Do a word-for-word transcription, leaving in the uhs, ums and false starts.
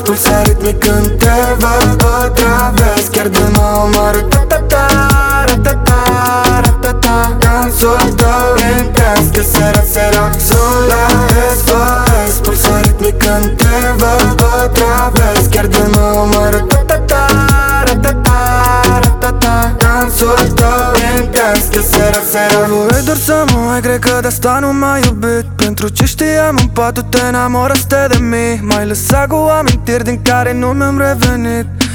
pulsa ritmic când te văd o traves. Chiar de mă omoară ta-ta-ta, ra-ta-ta, ra-ta-ta. Dansul tău intens, de seara seara sola S O S. Pulsa ritmic când te văd o traves. Chiar de mă omoară ta-ta-ta, ra-ta-ta, ra-ta-ta. Dansul tău intens, de seara seara. Voi doar să mă ai, cred că de asta nu m-ai iubit. Pentru ce știam în patul te enamoraste de mine. M-ai lăsat cu amintiri din care nu mi-am revenit.